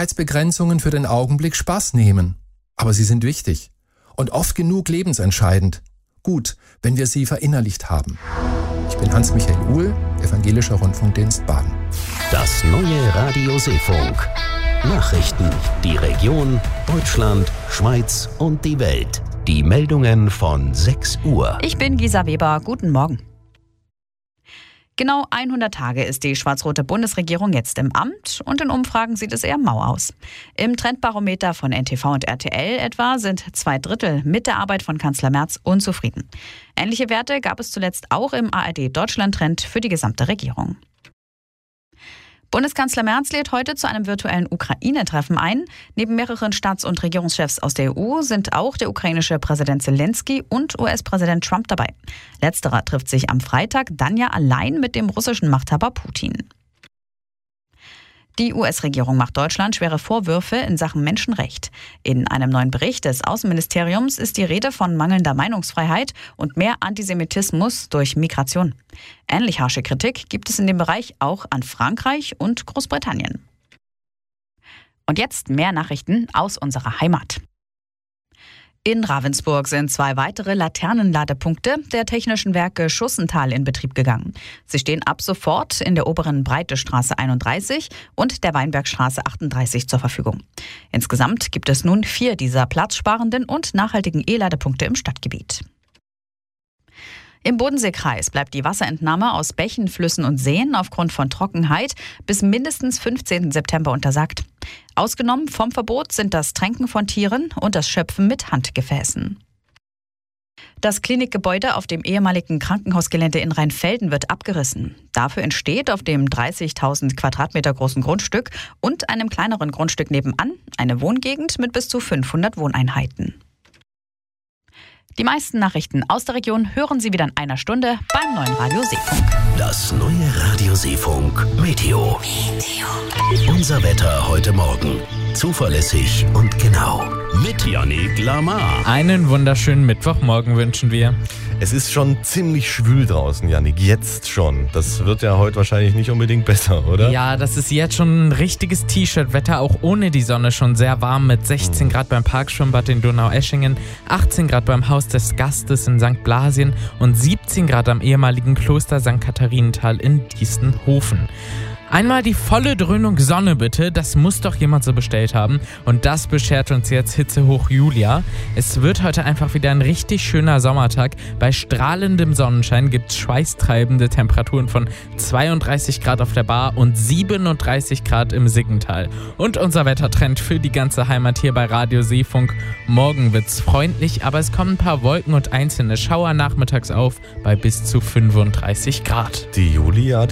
Geschwindigkeitsbegrenzungen für den Augenblick Spaß nehmen. Aber sie sind wichtig und oft genug lebensentscheidend. Gut, wenn wir sie verinnerlicht haben. Ich bin Hans-Michael Uhl, Evangelischer Rundfunkdienst Baden. Das neue Radio Seefunk. Nachrichten, die Region, Deutschland, Schweiz und die Welt. Die Meldungen von 6 Uhr. Ich bin Gisa Weber. Guten Morgen. Genau 100 Tage ist die schwarz-rote Bundesregierung jetzt im Amt und in Umfragen sieht es eher mau aus. Im Trendbarometer von NTV und RTL etwa sind 2/3 mit der Arbeit von Kanzler Merz unzufrieden. Ähnliche Werte gab es zuletzt auch im ARD-Deutschland-Trend für die gesamte Regierung. Bundeskanzler Merz lädt heute zu einem virtuellen Ukraine-Treffen ein. Neben mehreren Staats- und Regierungschefs aus der EU sind auch der ukrainische Präsident Zelensky und US-Präsident Trump dabei. Letzterer trifft sich am Freitag dann ja allein mit dem russischen Machthaber Putin. Die US-Regierung macht Deutschland schwere Vorwürfe in Sachen Menschenrecht. In einem neuen Bericht des Außenministeriums ist die Rede von mangelnder Meinungsfreiheit und mehr Antisemitismus durch Migration. Ähnlich harsche Kritik gibt es in dem Bereich auch an Frankreich und Großbritannien. Und jetzt mehr Nachrichten aus unserer Heimat. In Ravensburg sind 2 weitere Laternenladepunkte der Technischen Werke Schussenthal in Betrieb gegangen. Sie stehen ab sofort in der oberen Breitestraße 31 und der Weinbergstraße 38 zur Verfügung. Insgesamt gibt es nun 4 dieser platzsparenden und nachhaltigen E-Ladepunkte im Stadtgebiet. Im Bodenseekreis bleibt die Wasserentnahme aus Bächen, Flüssen und Seen aufgrund von Trockenheit bis mindestens 15. September untersagt. Ausgenommen vom Verbot sind das Tränken von Tieren und das Schöpfen mit Handgefäßen. Das Klinikgebäude auf dem ehemaligen Krankenhausgelände in Rheinfelden wird abgerissen. Dafür entsteht auf dem 30.000 Quadratmeter großen Grundstück und einem kleineren Grundstück nebenan eine Wohngegend mit bis zu 500 Wohneinheiten. Die meisten Nachrichten aus der Region hören Sie wieder in einer Stunde beim neuen Radio Seefunk. Das neue Radio Seefunk Meteo. Unser Wetter heute Morgen. Zuverlässig und genau. Mit Yannick Lamar. Einen wunderschönen Mittwochmorgen wünschen wir. Es ist schon ziemlich schwül draußen, Yannick. Jetzt schon. Das wird ja heute wahrscheinlich nicht unbedingt besser, oder? Ja, das ist jetzt schon ein richtiges T-Shirt-Wetter, auch ohne die Sonne schon sehr warm mit 16 Grad beim Parkschwimmbad in Donaueschingen, 18 Grad beim Haus des Gastes in St. Blasien und 17 Grad am ehemaligen Kloster St. Katharinenthal in Diestenhofen. Einmal die volle Dröhnung Sonne bitte, das muss doch jemand so bestellt haben. Und das beschert uns jetzt Hitzehoch Julia. Es wird heute einfach wieder ein richtig schöner Sommertag. Bei strahlendem Sonnenschein gibt es schweißtreibende Temperaturen von 32 Grad auf der Bar und 37 Grad im Siggental. Und unser Wettertrend für die ganze Heimat hier bei Radio Seefunk. Morgen wird's freundlich, aber es kommen ein paar Wolken und einzelne Schauer nachmittags auf bei bis zu 35 Grad. Die Julia.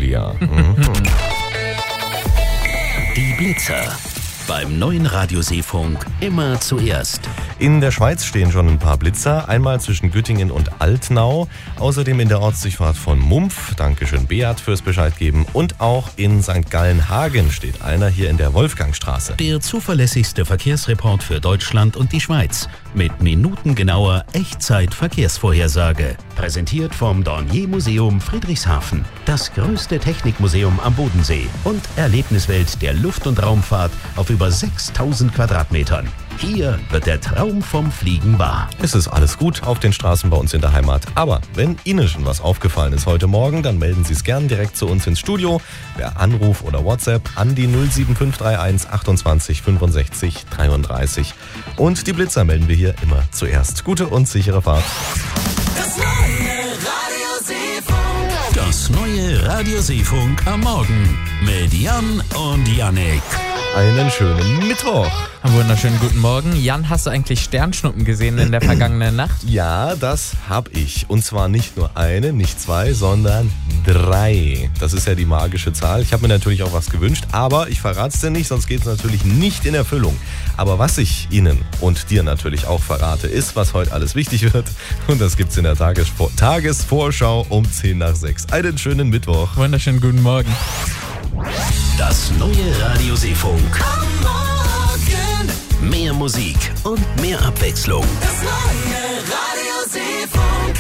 Die Blitzer. Beim neuen Radio Seefunk immer zuerst. In der Schweiz stehen schon ein paar Blitzer. Einmal zwischen Güttingen und Altnau. Außerdem in der Ortsdurchfahrt von Mumpf. Dankeschön Beat fürs Bescheid geben. Und auch in St. Gallen-Hagen steht einer hier in der Wolfgangstraße. Der zuverlässigste Verkehrsreport für Deutschland und die Schweiz. Mit minutengenauer Echtzeit-Verkehrsvorhersage. Präsentiert vom Dornier-Museum Friedrichshafen. Das größte Technikmuseum am Bodensee. Und Erlebniswelt der Luft- und Raumfahrt auf über 6000 Quadratmetern. Hier wird der Traum vom Fliegen wahr. Es ist alles gut auf den Straßen bei uns in der Heimat. Aber wenn Ihnen schon was aufgefallen ist heute Morgen, dann melden Sie es gern direkt zu uns ins Studio. Per Anruf oder WhatsApp an die 07531 28 65 33. Und die Blitzer melden wir hier immer zuerst. Gute und sichere Fahrt. Das neue Radio Seefunk. Das neue Radio Seefunk am Morgen. Mit Jan und Yannick. Einen schönen Mittwoch. Wunderschönen guten Morgen. Jan, hast du eigentlich Sternschnuppen gesehen in der vergangenen Nacht? Ja, das hab ich. Und zwar nicht nur eine, nicht 2, sondern 3. Das ist ja die magische Zahl. Ich habe mir natürlich auch was gewünscht, aber ich verrate es dir nicht, sonst geht es natürlich nicht in Erfüllung. Aber was ich Ihnen und dir natürlich auch verrate, ist, was heute alles wichtig wird. Und das gibt's in der Tagesvorschau um 10 nach 6. Einen schönen Mittwoch. Wunderschönen guten Morgen. Das neue Radio Seefunk. Am Morgen. Mehr Musik und mehr Abwechslung. Das neue Radio Seefunk.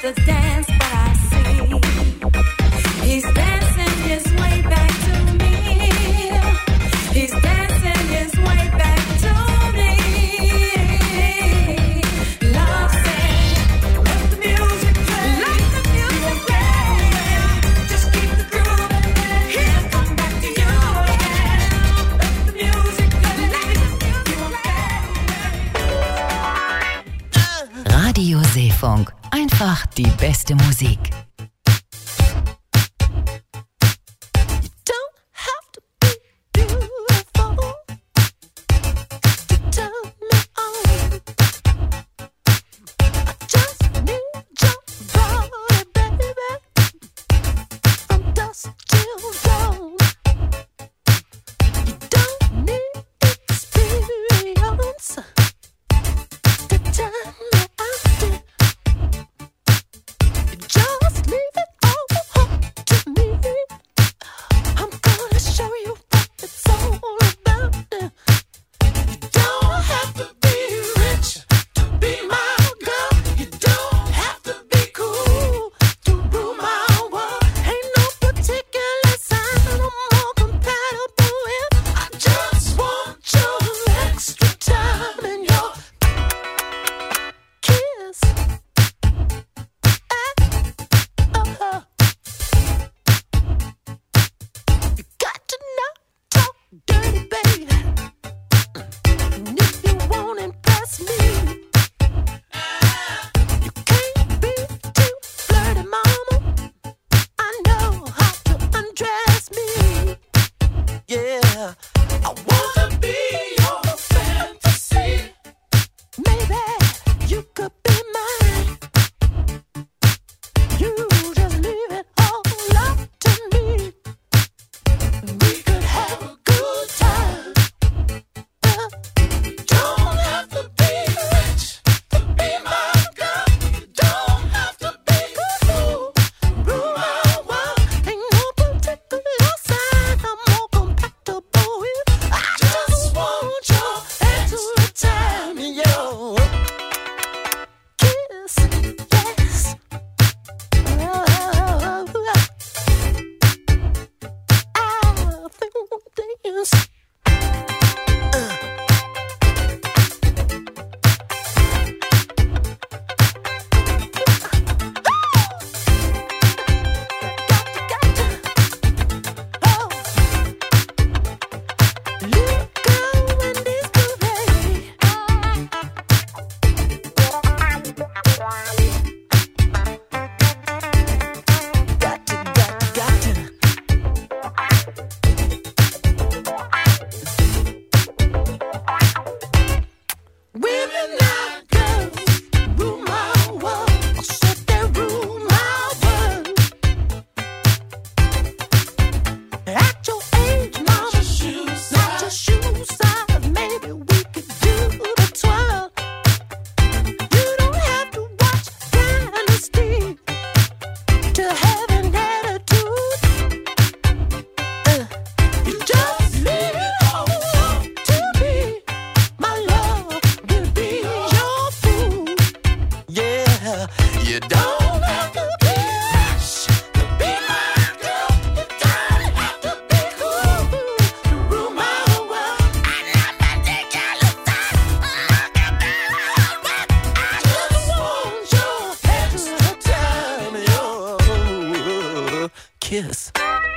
the dance, but I see he's dancing his way back to me. He's dancing his way back to me. Love said, let the music play. Let the music play. Just keep the groove and he'll come back to you again. Let the music play. Let the music play. Radio Seefunk. Einfach die beste Musik. Kiss.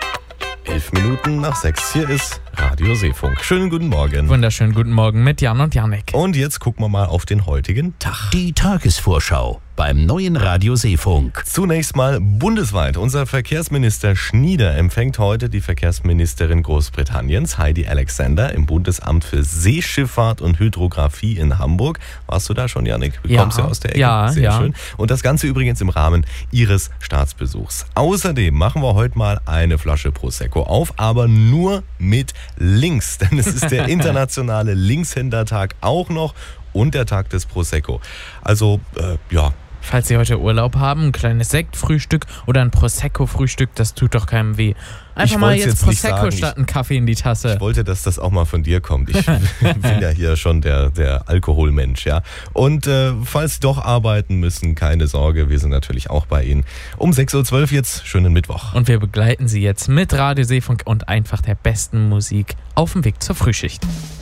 11 Minuten nach 6. Hier ist Radio Seefunk. Schönen guten Morgen. Wunderschönen guten Morgen mit Jan und Jannik. Und jetzt gucken wir mal auf den heutigen Tag. Die Tagesvorschau beim neuen Radio Seefunk. Zunächst mal bundesweit. Unser Verkehrsminister Schnieder empfängt heute die Verkehrsministerin Großbritanniens, Heidi Alexander, im Bundesamt für Seeschifffahrt und Hydrographie in Hamburg. Warst du da schon, Jannik? Du kommst ja aus der Ecke. Ja, sehr ja. schön. Und das Ganze übrigens im Rahmen ihres Staatsbesuchs. Außerdem machen wir heute mal eine Flasche Prosecco auf, aber nur mit links. Denn es ist der internationale Linkshändertag auch noch und der Tag des Prosecco. Also, Falls Sie heute Urlaub haben, ein kleines Sektfrühstück oder ein Prosecco-Frühstück, das tut doch keinem weh. Einfach Ich mal wollt's jetzt jetzt nicht Prosecco sagen. statt einen Kaffee in die Tasse. Ich wollte, dass das auch mal von dir kommt. Ich bin ja hier schon der Alkoholmensch, ja. Und falls Sie doch arbeiten müssen, keine Sorge, wir sind natürlich auch bei Ihnen. Um 6.12 Uhr jetzt, schönen Mittwoch. Und wir begleiten Sie jetzt mit Radio Seefunk und einfach der besten Musik auf dem Weg zur Frühschicht.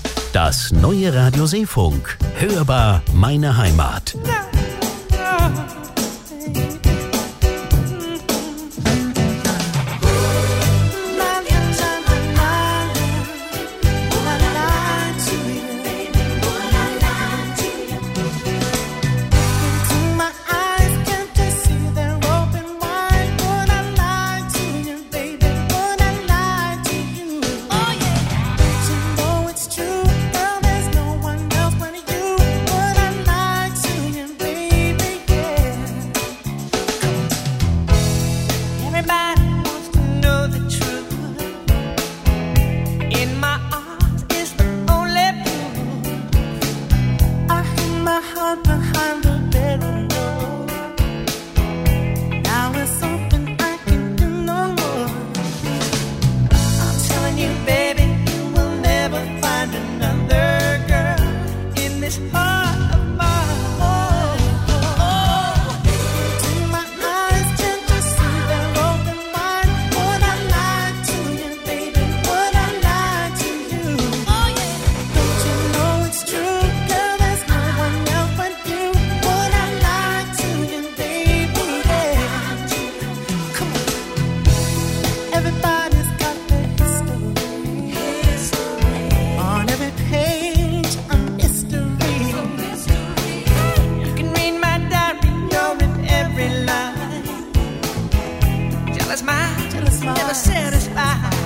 Das neue Radio Seefunk. Hörbar meine Heimat. Jealous mind, never satisfied.